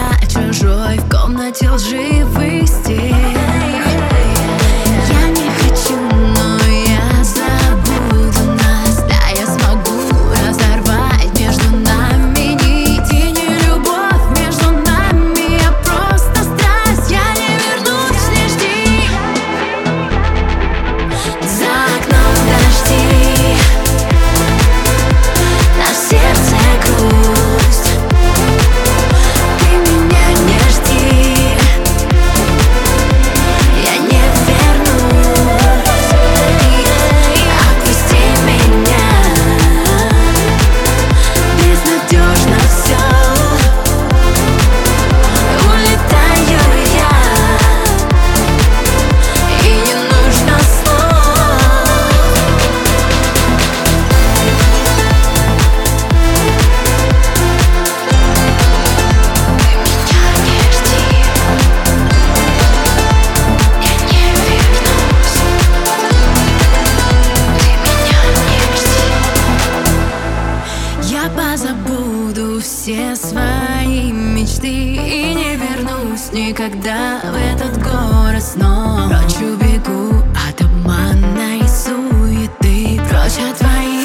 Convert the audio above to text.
чужой в комнате лживых стен. Я не хочу, но я забуду нас. Да, я смогу разорвать между нами нить. И не любовь между нами, а просто страсть. Я не вернусь, не жди. За окном дожди, на сердце грусть. Ты меня не жди, я не вернусь. Отпусти меня, безнадежно все. Улетаю я, и не нужно слов. Я позабуду все свои мечты и не вернусь никогда в этот город снова. Прочь убегу от обмана и суеты, прочь от твоих